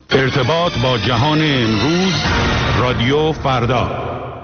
ارتباط با جهان امروز، رادیو فردا.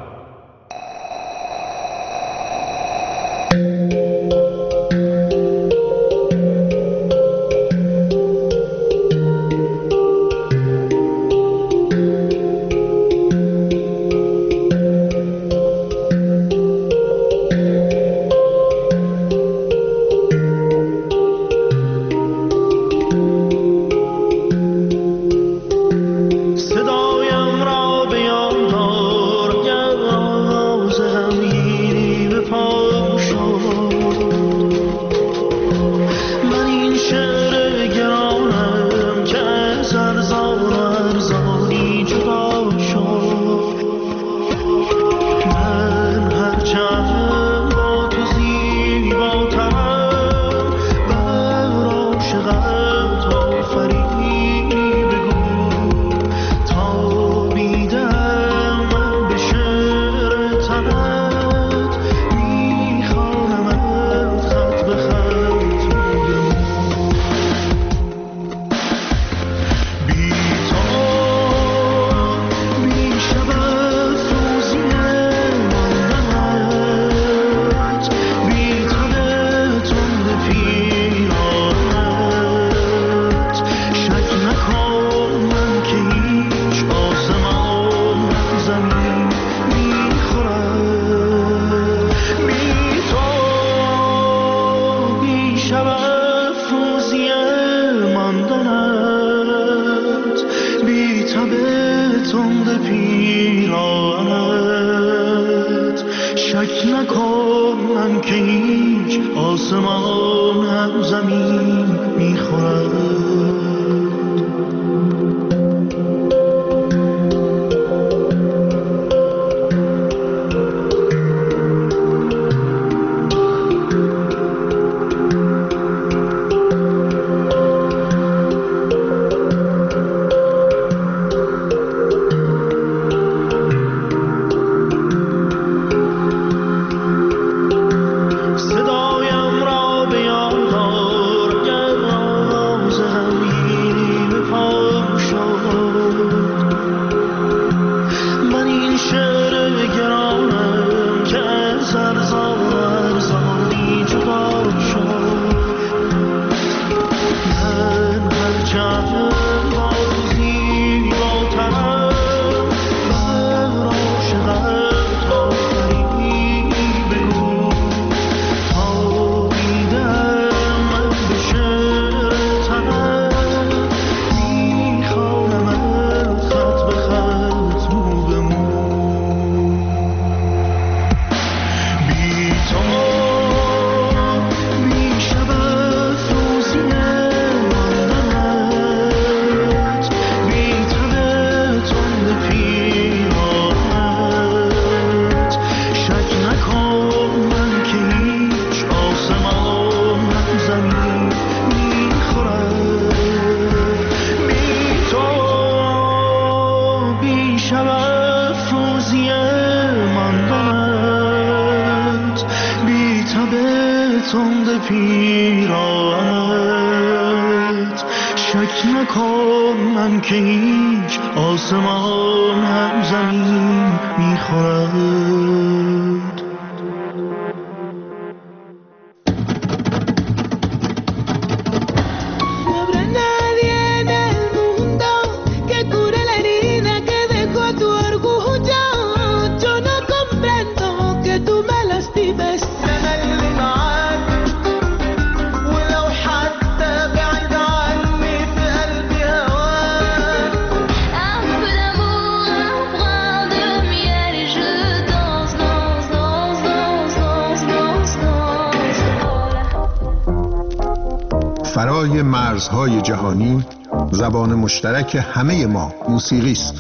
فرای مرزهای جهانی، زبان مشترک همه ما موسیقی است.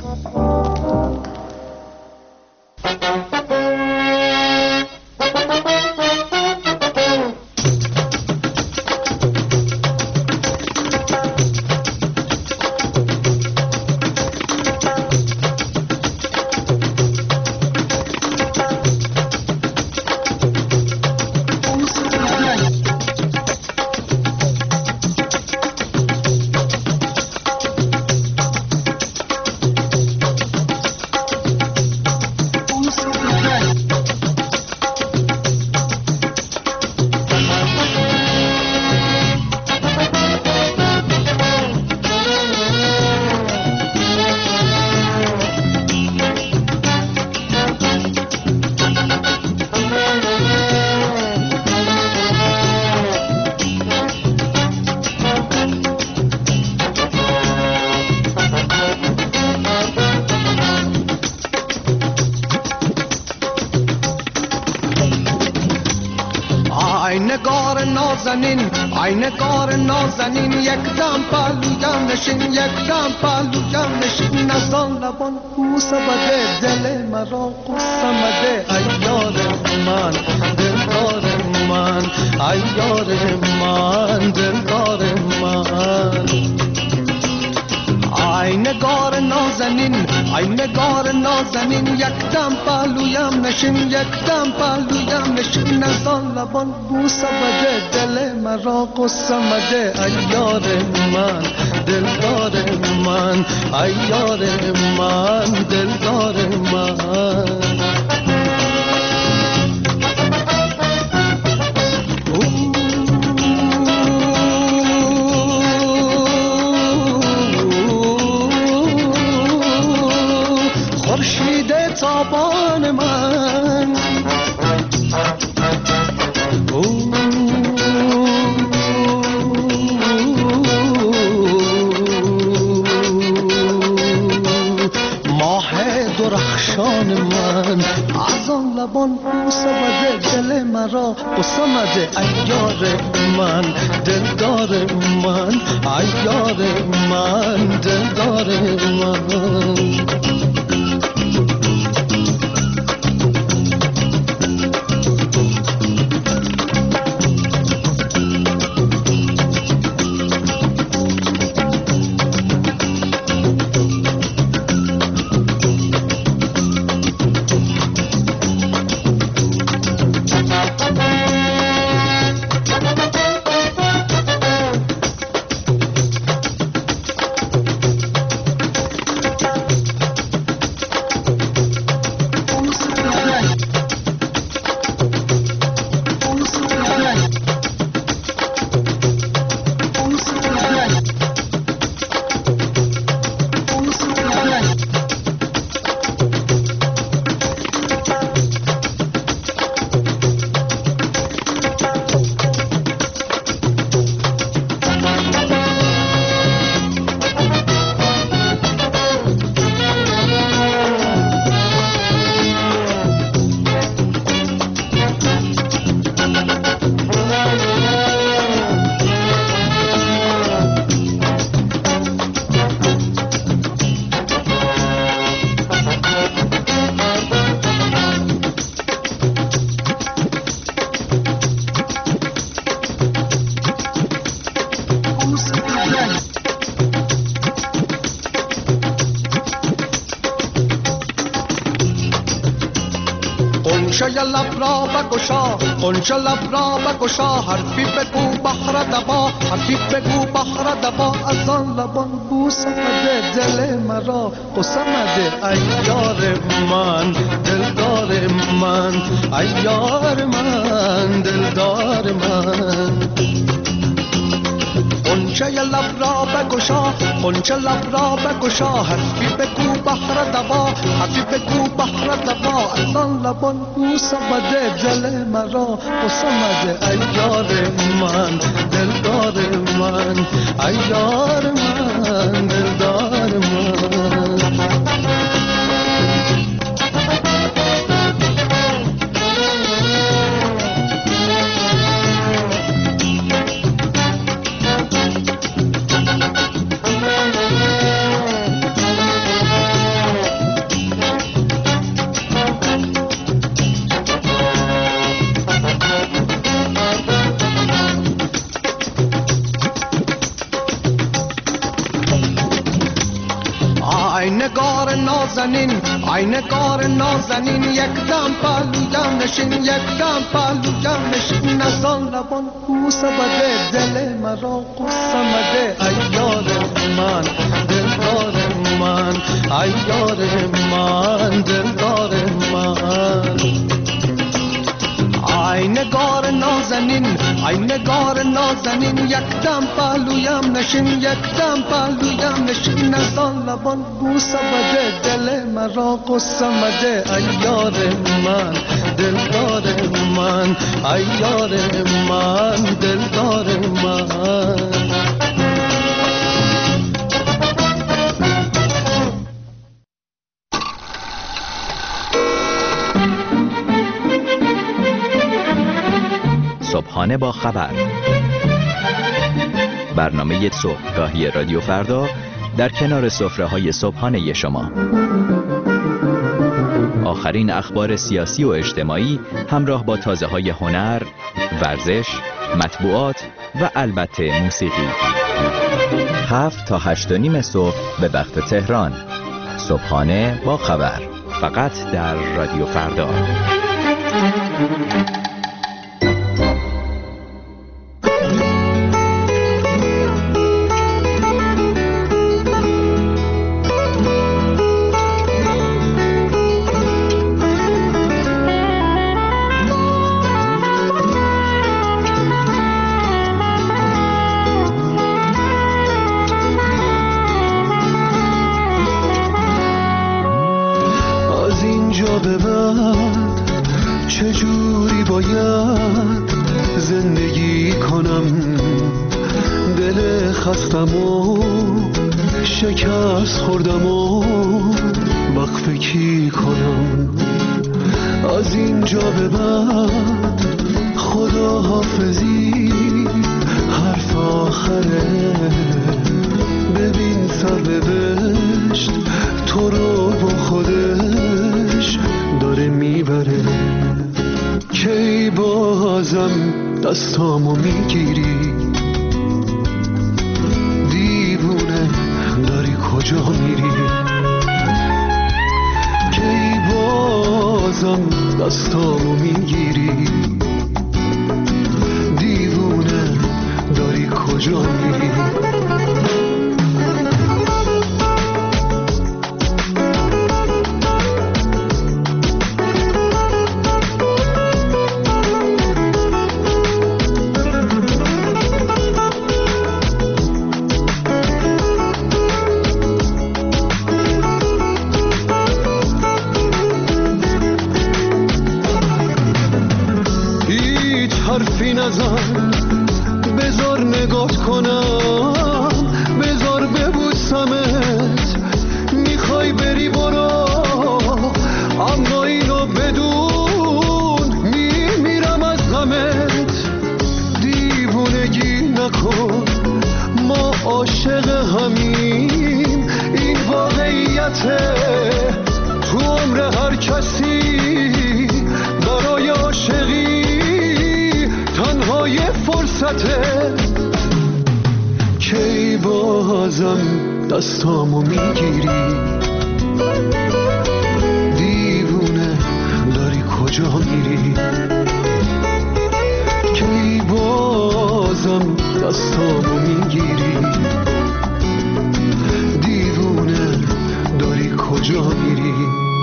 نازنین ای نگار نازنین یک دم پهلویم نشین یک دم پهلویم نشین از آن لبان بوسه بده دل مرا قصه مده ای یار من دلدار من ای یار من دلدار من ای نگار نازنین ای نگار نازنین یک دم پهلویم نشین یک دم پهلویم نشین از آن لبان بوسه بده دل مرا قصه مده ای یار من دلدار من ای یار من دلدار من تابان من ماه درخشان من از آن لبان بوسه بده دل مرا قصه مده ای یار من دلدار من ای یار من دلدار من قنچه لب را بگشا قنچه لب را بگشا حرفی بگو بحر دبا حرفی بگو بحر دبا از آن لبان بوسه بده دل مرا قصه مده ای یار من دلدار من ای یار من دلدار من قنچه لب را بگشا قنچه لب را بگشا حرفی بگو بحر دبا حرفی بگو بحر دبا از آن لبان بوسه بده دل مرا قصه مده ای یار من دلدار من ای یار من دلدار من نگار نازنین ای نگار نازنین یک دم پهلویم نشین یک دم پهلویم نشین از آن لبان بوسه بده دل مرا قصه مده ای یار من دلدار من ای یار من دلدار من ای نگار نازنین ای نگار نازنین یک دم پهلویم نشین یک دم پهلویم نشین از آن لبان بوسه بده دل مرا قصه مده ای یار من دلدار من ای یار من دلدار من صبحانه با خبر برنامه صبحگاهی رادیو فردا در کنار سفره‌های صبحانه شما. آخرین اخبار سیاسی و اجتماعی همراه با تازه‌های هنر، ورزش، مطبوعات و البته موسیقی. 7 تا 8:30 صبح به وقت تهران. صبحانه با خبر، فقط در رادیو فردا. به بعد چجوری باید زندگی کنم؟ دل خستم و شکست خوردم و وقف کی کنم؟ از اینجا به بعد خدا حافظی حرف آخره. ببین سر بهشت تو رو با خودش داره میبره. کی بازم دستامو میگیری؟ دیوونه داری کجا میری؟ کی بازم دستامو میگیری؟ دیوونه داری کجا میری؟ حرفی نزن، بذار نگات کنم، بذار ببوسمت. میخوای بری برو، اما اینو بدون میمیرم از غمت. دیوونگی نکن، ما عاشق همیم، این واقعیته. تو عمر هر کسی برای عاشقی تنهای فرصته. کی بازم دستامو میگیری؟ دیوونه داری کجا میری؟ کی بازم دستامو میگیری؟ دیوونه داری کجا میری؟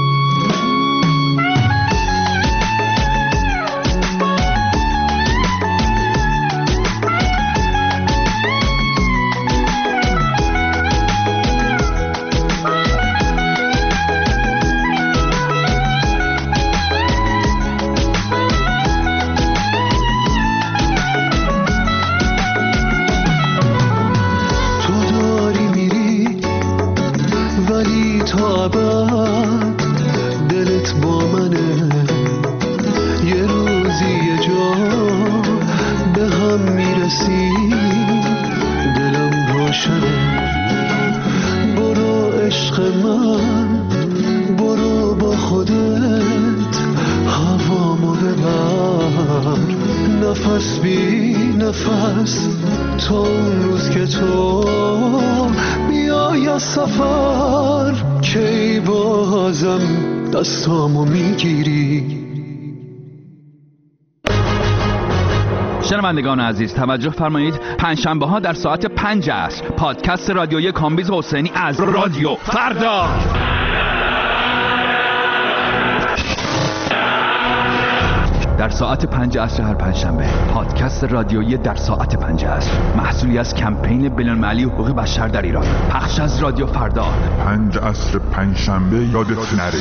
دلت با منه، یه روزی یه جا به هم میرسیم، دلم روشنه. برو عشق من، برو با خودت هوامو ببر. نفس بی نفس تا اون روز که تو بیای از سفر. کی بازم دستامو میگیری؟ شنوندگان عزیز توجه فرمایید، پنجشنبه ها در ساعت 5 عصر پادکست رادیویی کامبیز حسینی از رادیو فردا. در ساعت 5 عصر هر پنجشنبه پادکست رادیویی در ساعت 5 عصر، محصولی از کمپین بین‌المللی حقوق بشر در ایران، پخش از رادیو فردا. 5 عصر پنجشنبه یادت نره.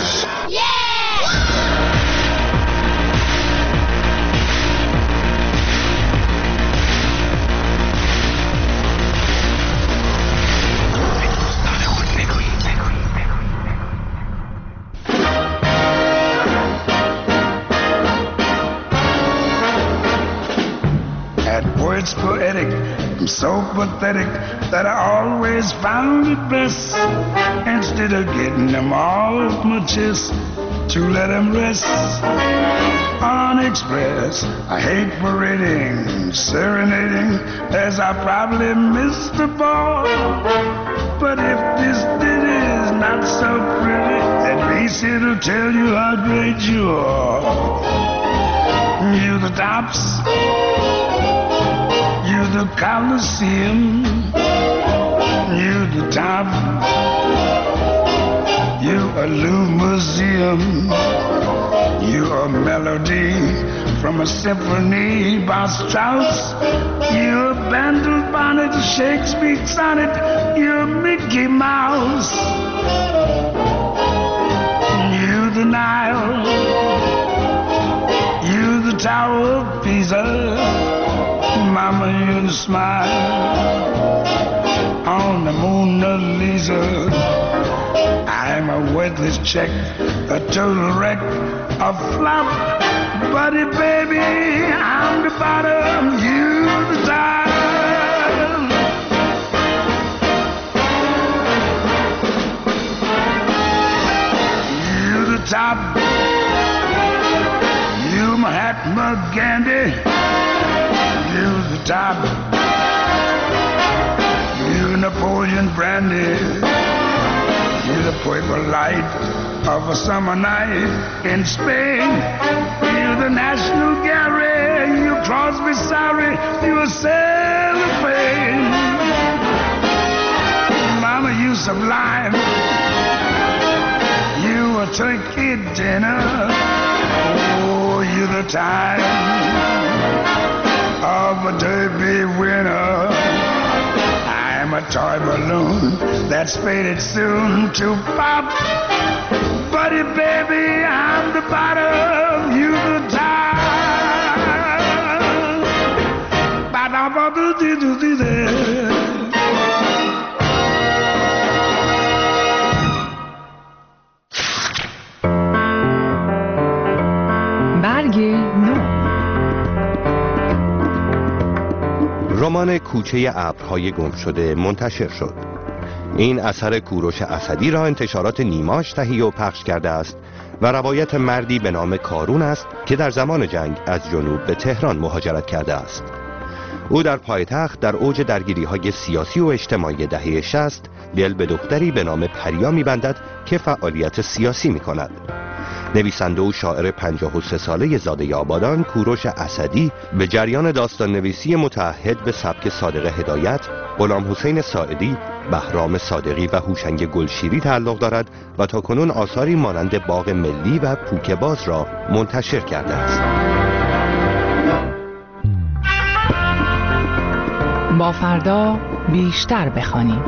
Poetic so pathetic that I always found it best, instead of getting them off my chest, to let them rest unexpressed. I hate parading, serenading, as I probably missed the ball. But if this ditty is not so pretty, at least it'll tell you how great you are. You the tops, you the Coliseum, you the top, you a Museum, you a melody from a symphony by Strauss, you a Bandel bonnet, Shakespeare sonnet, you a Mickey Mouse, you the Nile, you the Tower of Pisa, Mama, you the smile on the Mona Lisa. I'm a worthless check, a total wreck, a flop. Buddy, baby, I'm the bottom, you the top. You the top, you Mahatma Gandhi, you the top, you Napoleon Brandy. You're the purple light of a summer night in Spain. You're the National Gallery. You Crosby, sorry, you're celebrating. Mama, you sublime. You a turkey dinner. Oh, you're the time of a derby winner. I'm a toy balloon that's faded soon to pop. Buddy, baby, I'm the bottom, you the top. برگ نو. رمان کوچه ابرهای گم شده منتشر شد. این اثر کوروش اسدی را انتشارات نیماش تهیه و پخش کرده است و روایت مردی به نام کارون است که در زمان جنگ از جنوب به تهران مهاجرت کرده است. او در پایتخت در اوج درگیری‌های سیاسی و اجتماعی دهه 60 دل به دختری به نام پریا می‌بندد که فعالیت سیاسی می‌کند. نویسنده و شاعر 53 ساله زاده آبادان کوروش اسدی به جریان داستان نویسی متعهد به سبک صادق هدایت، غلام حسین ساعدی، بهرام صادقی و هوشنگ گلشیری تعلق دارد و تاکنون آثاری مانند باغ ملی و پوک باز را منتشر کرده است. با فردا بیشتر بخوانیم.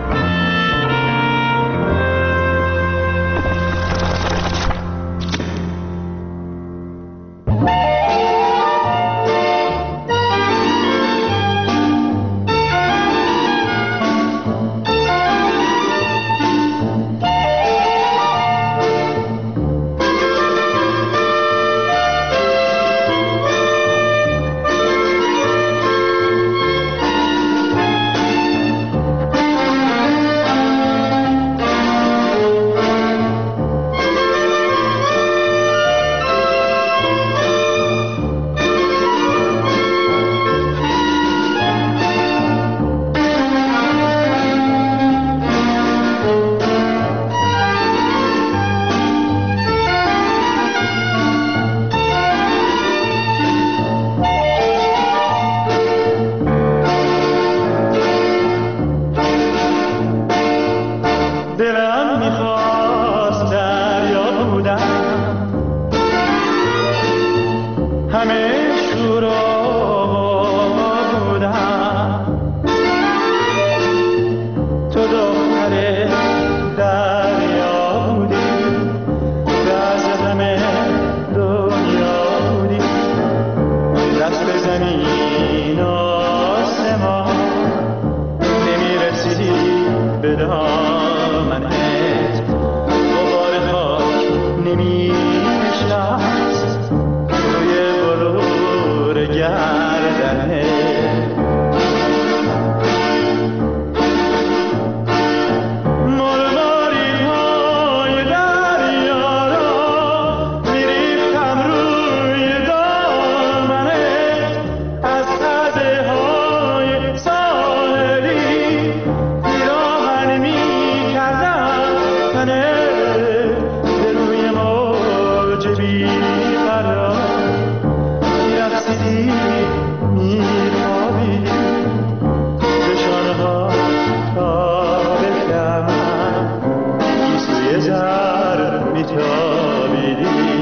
تنه به روی موج بی قرار میرقصیدی میخوابیدی به شانه‌ها تا به کمر گیسوی زر میتابیدی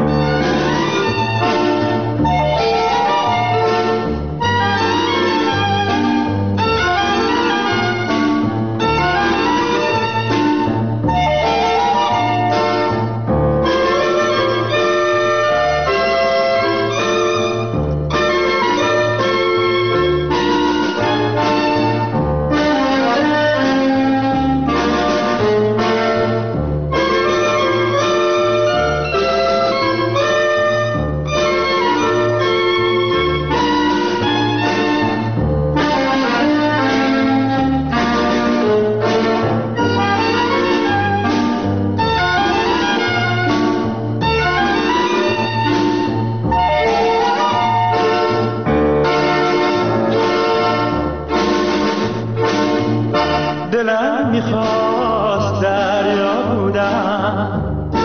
دلم میخواست دریا بودم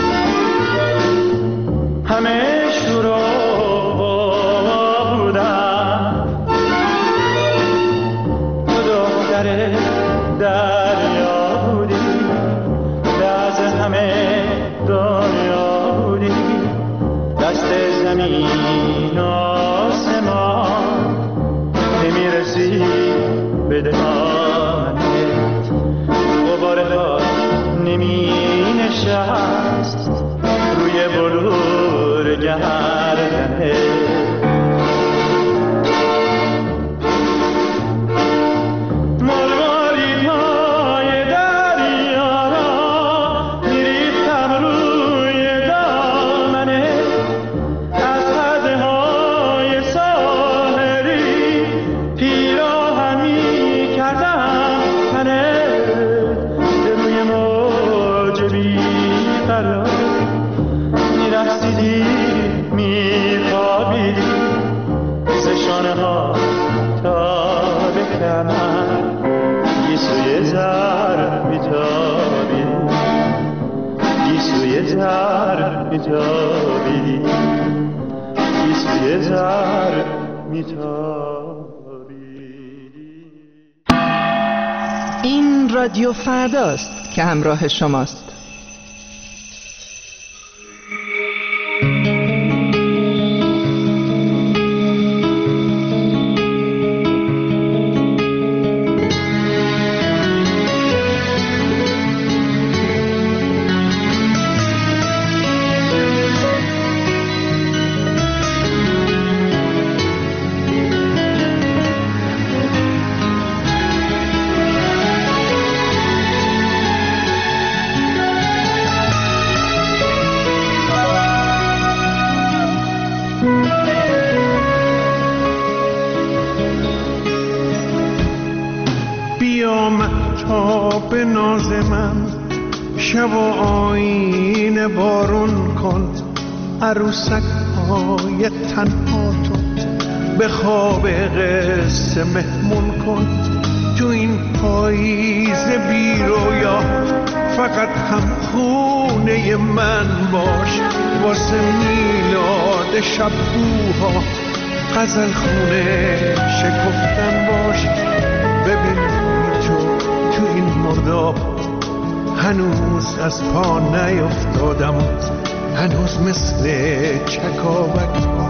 همه شورا بودم تو دختر دریا بودی دست همه دنیا بودی دست زمین آسمان نمیرسی به دامنت نمی نشست روی بلور گردنه مرغاری پای دریا را میریختم روی دامنه از حدهای ساحلی پیراهن میکردم تنه میرقصیدی میخوابیدی ز شانه‌ها تا به کمر گیسوی زر میتابیدی گیسوی زر میتابیدی گیسوی زر میتابیدی. این رادیو فرداست که همراه شماست. مهتاب ناز من شب و آینه بارون کن عروسک های تنها تو به خواب قصه مهمون کن تو این پاییز بی رویا فقط هم خونه من باش واسه میلاد شبوها غزل خونه شکفتن باش ببین تو این مرداب هنوز از پا نیفتادم هنوز مثل چکاوک ها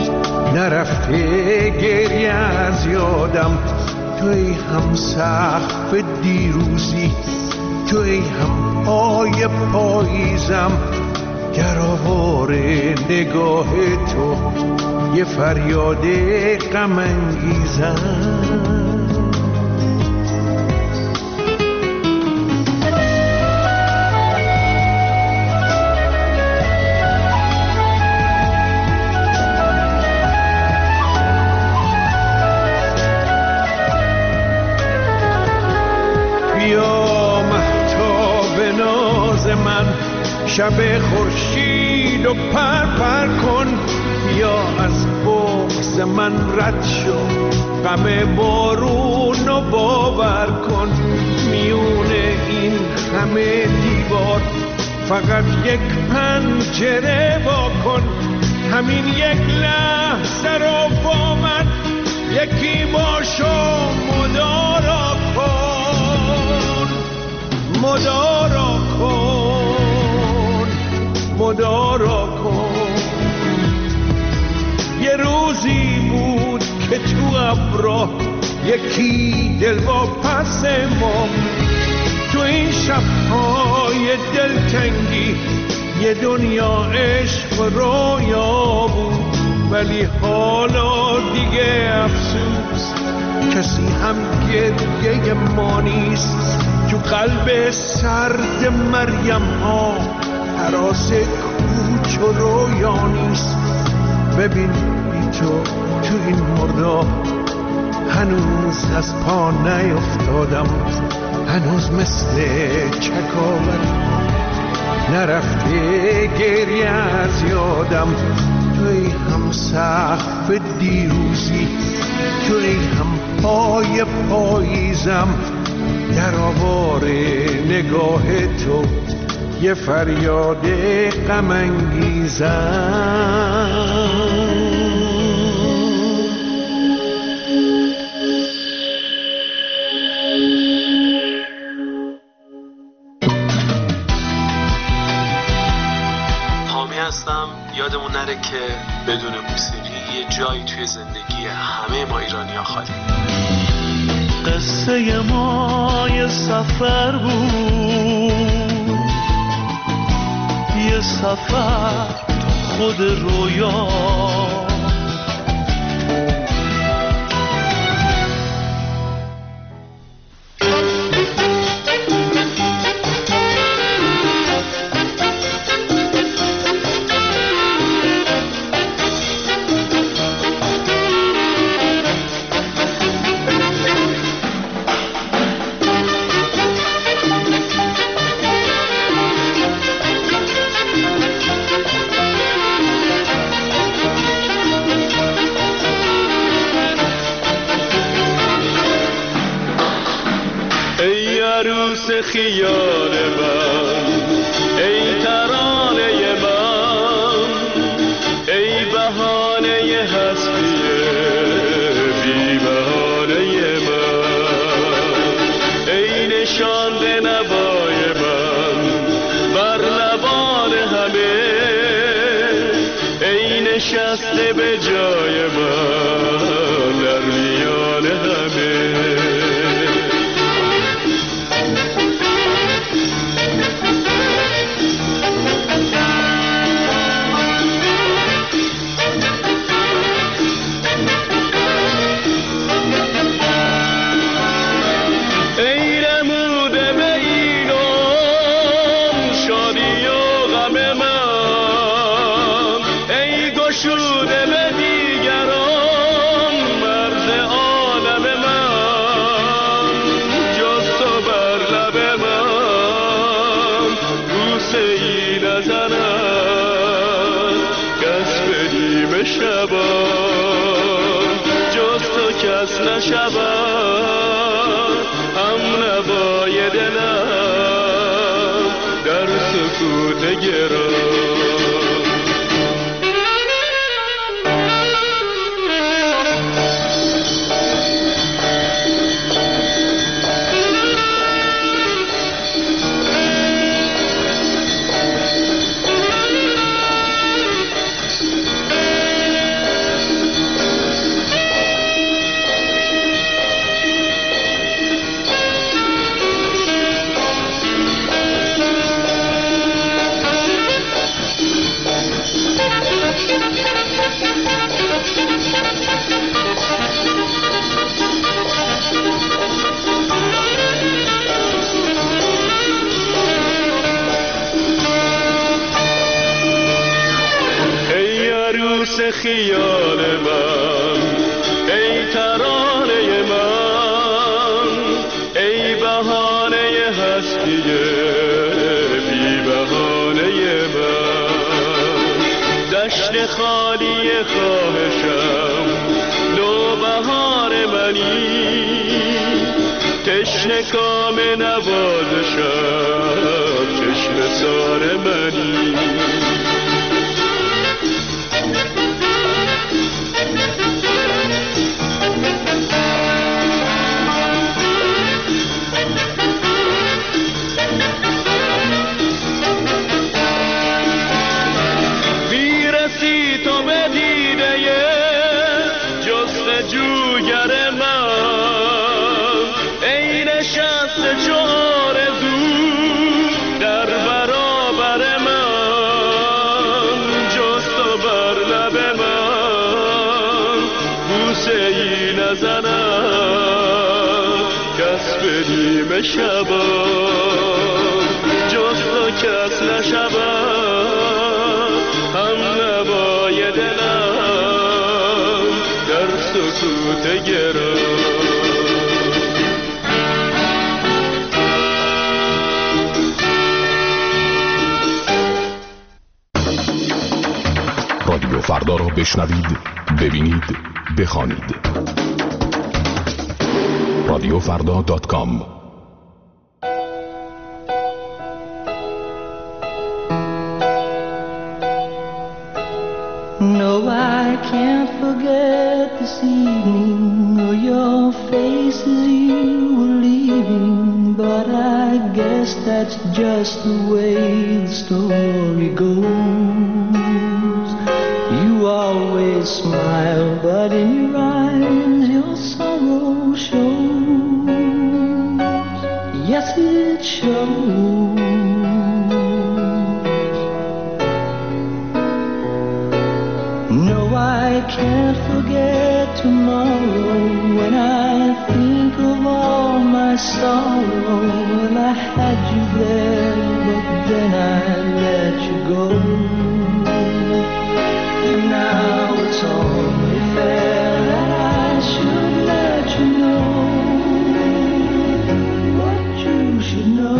نرفته گریه از یادم توی هم سقف دیروزی توی هم پای پاییزم گرآوار نگاه تو یه فریاد غم انگیزم من شب خورشید و پر کن یا از بغض من رد شو غم بارون و باور کن میونه این همه دیوار فقط یک پنجره وا کن، همین یک لحظه رو با من یکی باشو مدارا کن، مدارا کن، مدارا کن. یه روزی بود که تو ابرا یکی دل با پس ما، تو این شب‌های دلتنگی یه دنیا عشق رویا بود، ولی حالا دیگه افسوس کسی هم گریه ما نیست. تو قلب سرد مریم ها هراس کوچ و رویا نیست. ببین بی تو این مردا هنوز از پا نیفتادم، هنوز مثل چکاور نرفته گریه از یادم. توی هم سقف دیروزی، توی هم پای پاییزم، در آوار نگاه تو یه فریاد غم انگیزم. یادمون نره که بدون موسیقی یه جایی توی زندگی همه ما ایرانی‌ها خالی. قصه ما یه سفر بود، یه سفر خود رویا، خیال من، ای ترانه من، ای بهانه هستی بی بهانه من، ای نشانده نوای من بر لبان همه، ای نشسته به جای من در میان همه. نشود هم نوای دلم در سکوت گرام. خیال من، ای ترانه من، ای بهانه هستی بی بهانه من، دشت خالی خواهشم نوبهار منی، تشنه تشنه کام نوازشم چشم سار منی میرسی تو به دیده جستجوگر من ای نشسته چو آرزو در برابر من جست و بر لب من بوسه ای نزنم کس به نیمه شبم جست و کس نشبم هم نوای دلم در سکوت گرم رادیو فردا را بشنوید، ببینید، بخوانید. radiofrda.com. No, I can't forget this evening or your face as you were leaving, but I guess that's just the way the story goes. You always smile, but in your eyes your sorrow shows. Yes, it shows. No, I can't forget tomorrow when I think of all my sorrow. Well, I had you there, but then I let you go. And now it's only fair that I should let you know what you should know.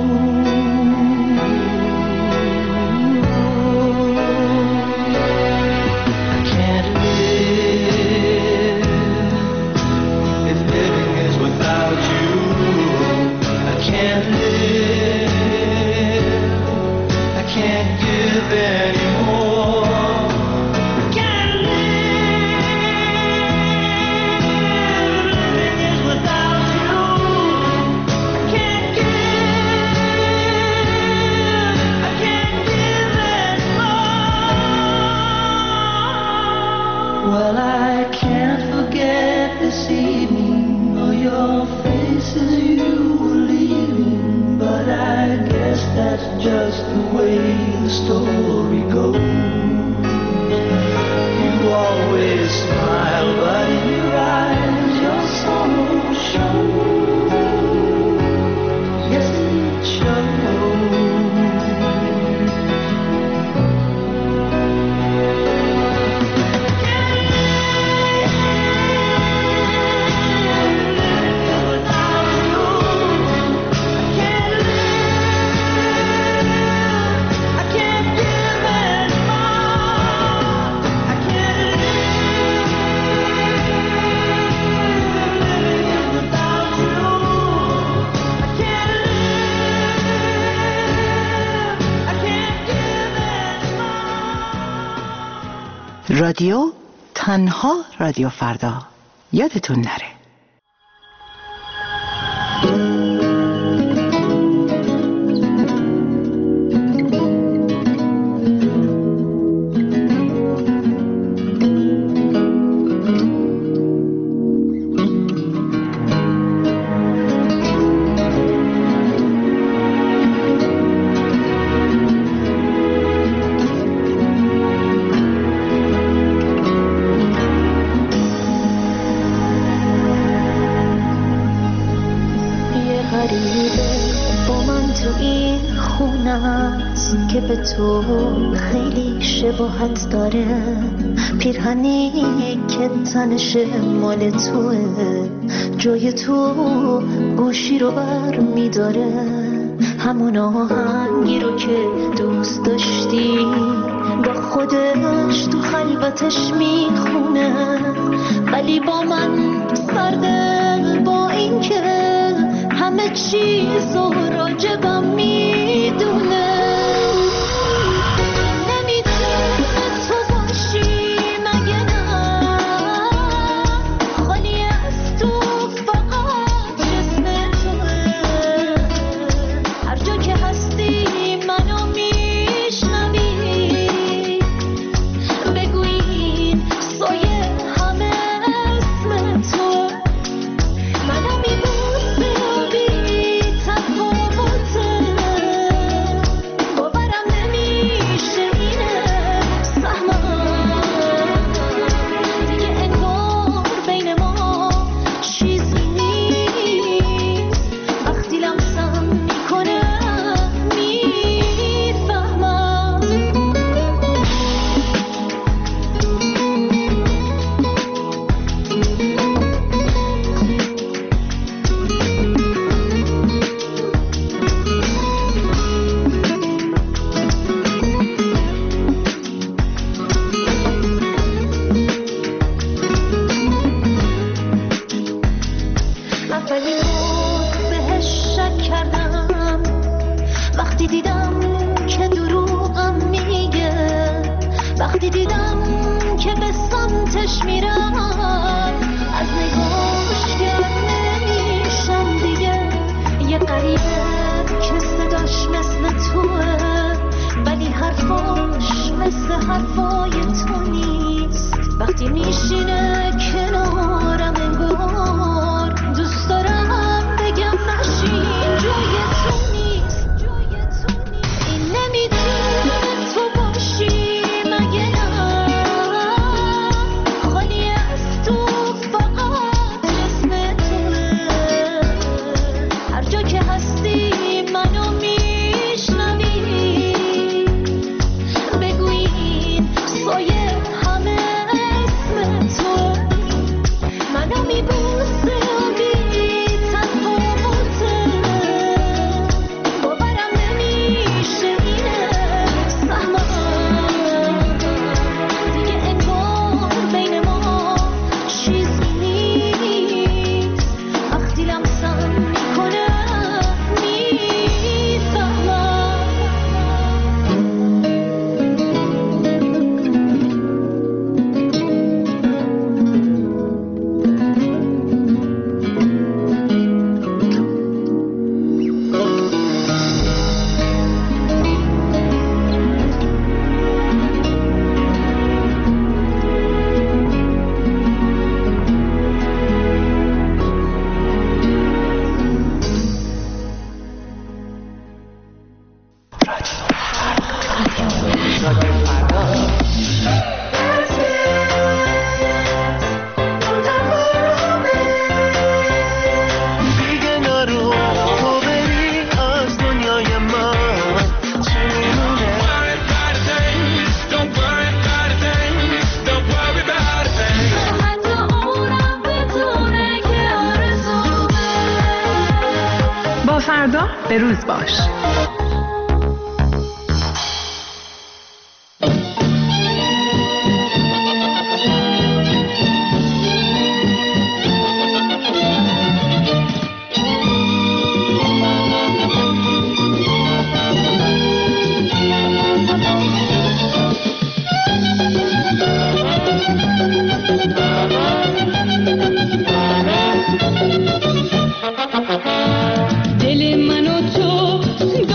Well, I can't forget this evening or your faces you were leaving, but I guess that's just the way the story goes. You always smile, but in your eyes your sorrow shows. Yes, it shows. رادیو تنها رادیو فردا، یادتون نره. که به تو خیلی شباهت داره، پیرهنی که تنش مال توه، جای تو گوشی رو بر میداره، همون آهنگی رو که دوست داشتی با خودش تو خلوتش میخونه، ولی با من فرده، با این که همه چیزو راجبم میدونه فردا به روز باش. دل من و تو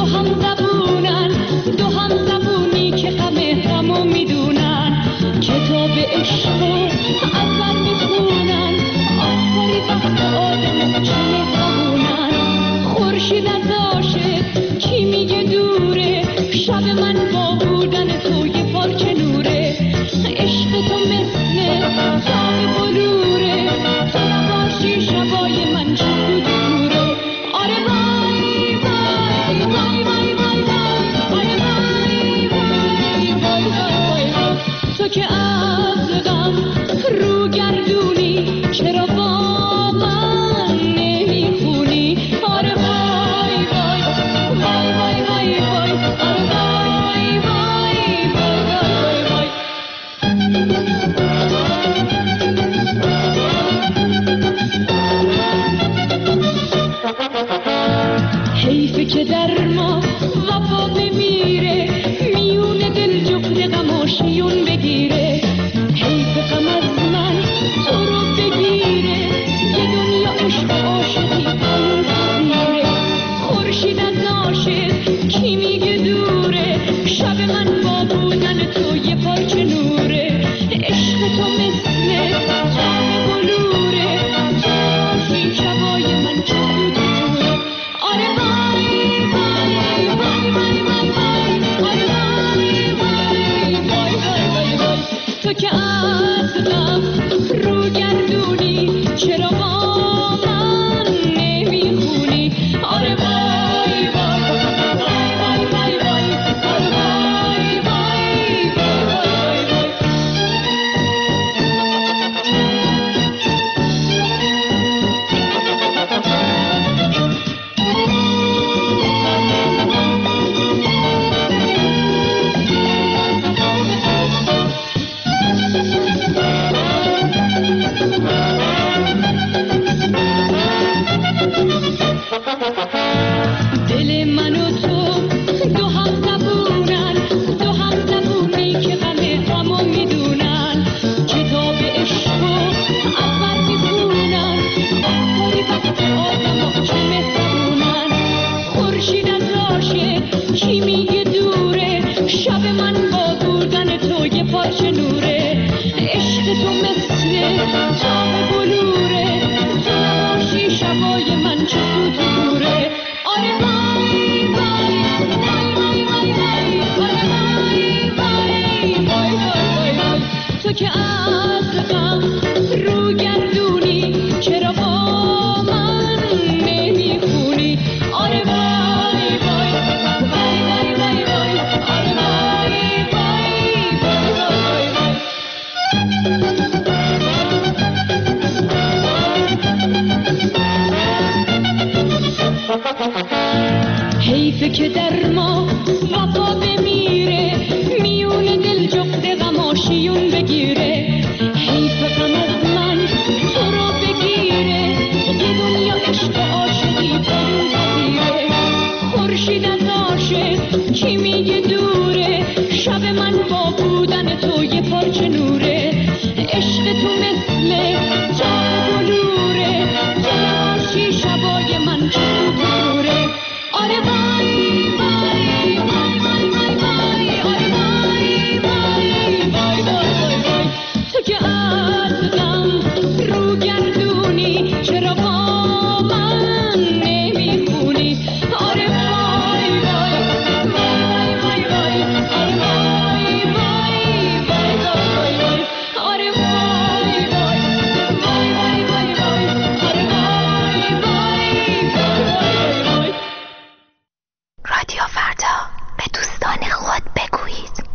که در ما وفا بمیره، میون دل جفت غماشیون بگیره. حیف غم از من تو رو بگیره، یه دنیا عشق و عاشقی برون بگیره. خورشید از عاشق کی میگه دوره، شب من با بودن تو یه پارچه نوره. عشق تو مثل چاه بلوره، جلاشی شبای من چون دوره. آره وای وای وای وای وای وای، آره وای وای وای وای وای. تو که از غم رو گردونی، چرا با من نمیخونی؟ آره وای وای وای وای وای، آره وای وای وای وای وای، آره وای وای وای وای وای وای، آره وای وای وای وای. رادیو فردا، به دوستان خود بگویید.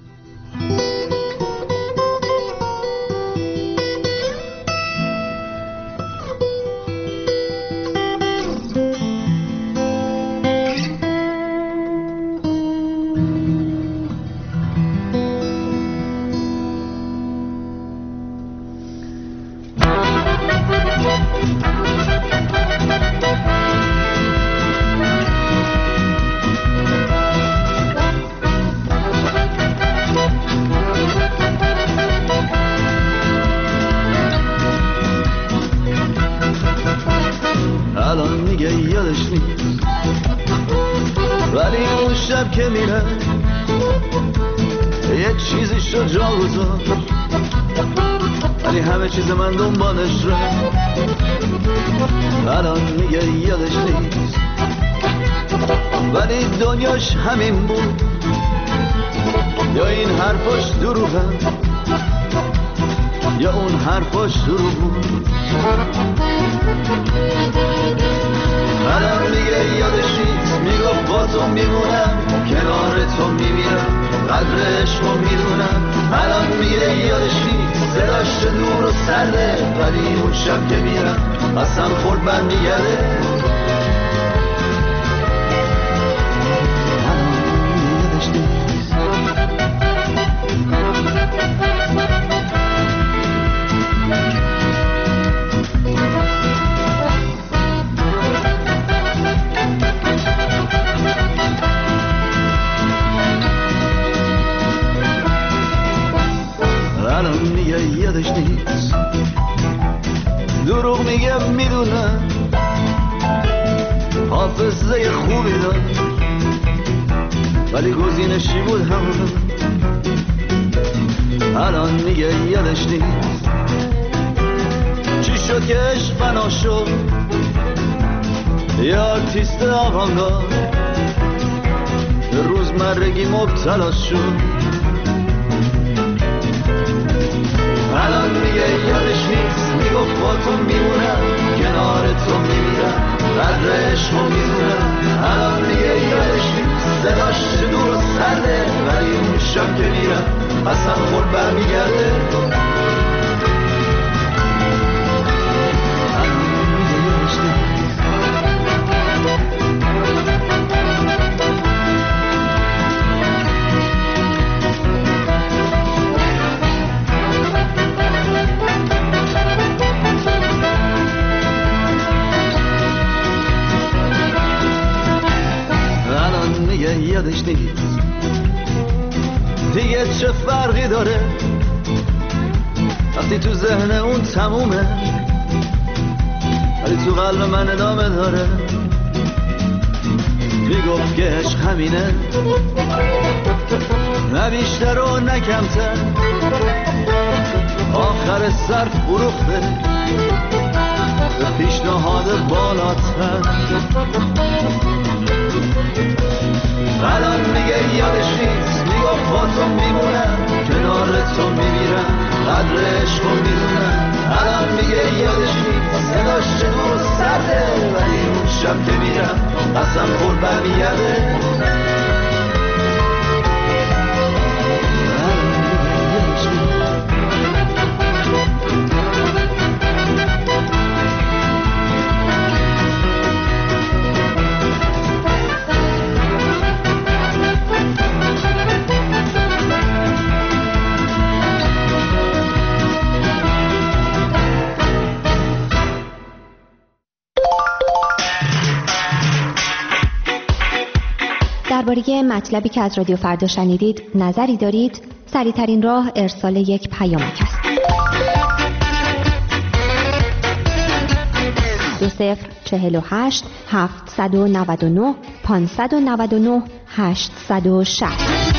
الان میگه یادش نیست، ولی اون شب که میره یه چیزی شد جا گذاشت، ولی همه چیز من دنبالش رو. الان میگه یادش نیست، ولی دنیاش همین بود، یا این حرفاش دروغه یا اون حرفاش دروغ بود. الان میگه یادش نیست، میگفت با تو میمونم، کنار تو میمیرم، قدر عشقو میدونم. الان میگه یادش نیست، صداش دور و سرده، ولی اون شب که میرم قسم خورد برمیگرده. الان میگه یادش نیست. الان میگه یادش نیست، دروغ میگه میدونم، حافظه خوبی داشت ولی گزینشی بود همون. الان میگه یادش نیست، چی شد که عشق فنا شد، یه آرتیست آوانگارد روزمرگی مبتلا شد. الان میگه یادش نیست، میگفت با تو میمونم، کنار تو میمیرم، قدر عشقو میدونم. الان میگه یادش نیست، صداش دور و سرده، ولی اون شب که میرم قسم خورد برمیگرده. الان میگه یادش نیست. یادش نیست دیگه چه فرقی داره وقتی تو ذهن اون تمومه، ولی تو قلب من ادامه داره. میگفت که عشق همینه، نه بیشتر و نه کمتر، آخر سر فروخته به پیشنهاد بالاتر. الان میگه یادش نیست، میگفت با تو میمونم، کنار تو میمیرم، قدر عشقو میدونم. الان میگه یادش نیست، صداش دور و سرده، ولی اون شب که میرم قسم خورد برمیگرده. درباره مطلبی که از رادیو فردا شنیدید نظری دارید؟ سریع‌ترین راه ارسال یک پیامک است. 2048 799 599 860.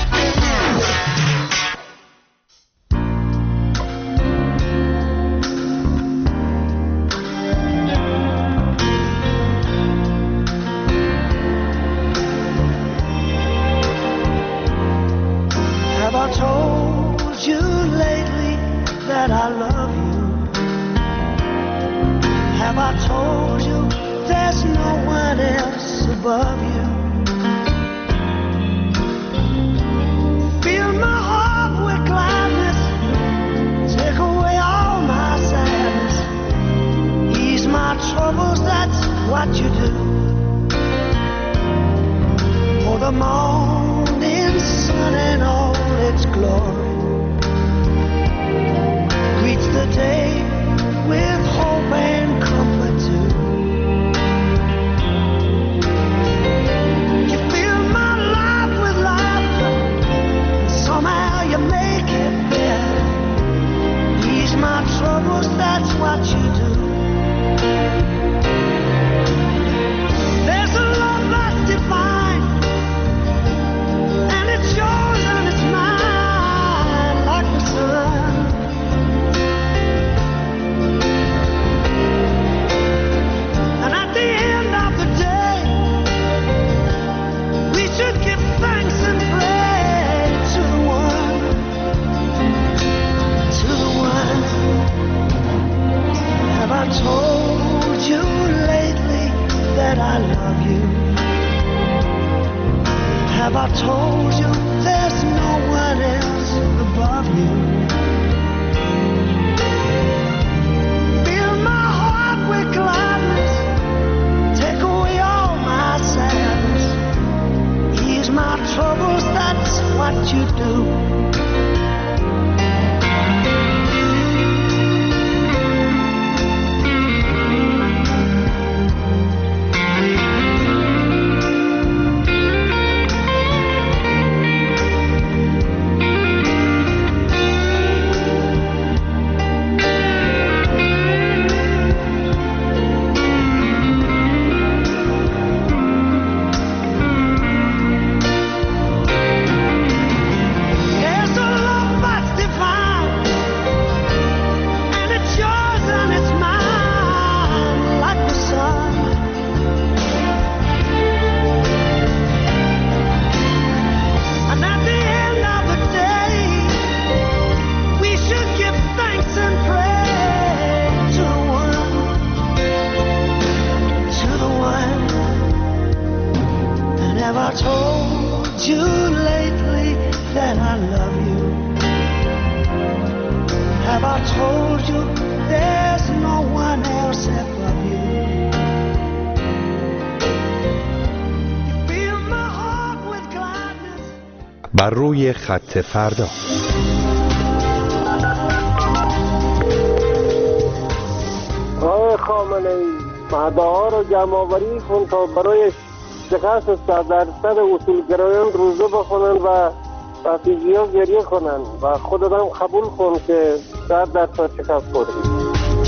بر روی خط فردا. آقای خامنه‌ای مدعا رو جمع‌آوری کن تا برای شکست 100% اصولگرایان روزه بخونن و رفیجی‌ها گریه کنن و خودت هم قبول کن که 100% شکست خوردی.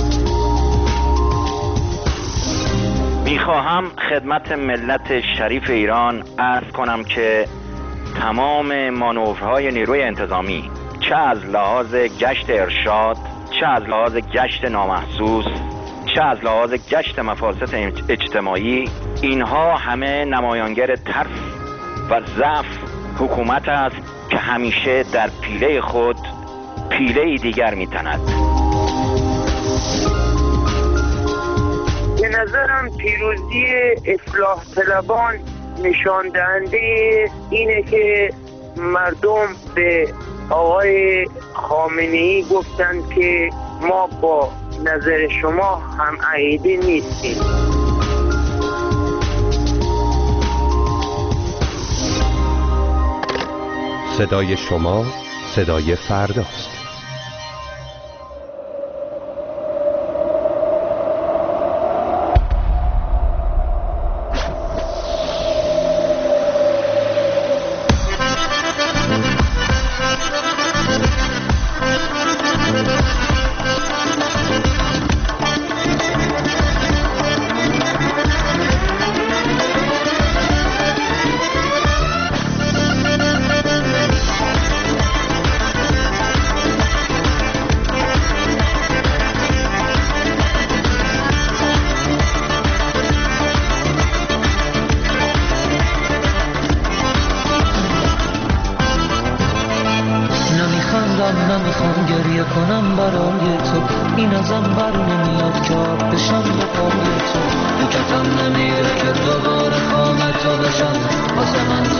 میخواهم خدمت ملت شریف ایران عرض کنم که تمام مانورهای نیروی انتظامی، چه از لحاظ گشت ارشاد، چه از لحاظ گشت نامحسوس، چه از لحاظ گشت مفاسد اجتماعی، اینها همه نمایانگر ترس و ضعف حکومت است که همیشه در پیله خود پیله دیگر میتند. به نظرم پیروزی اصلاح طلبان نشان دهنده اینه که مردم به آقای خامنه‌ای گفتند که ما با نظر شما هم عقیده نیستیم. صدای شما صدای فرداست. ازم بر نمیاد که آب بشم به پای تو. تو کتم نمیره که دوباره خامه تو بشم. واسه من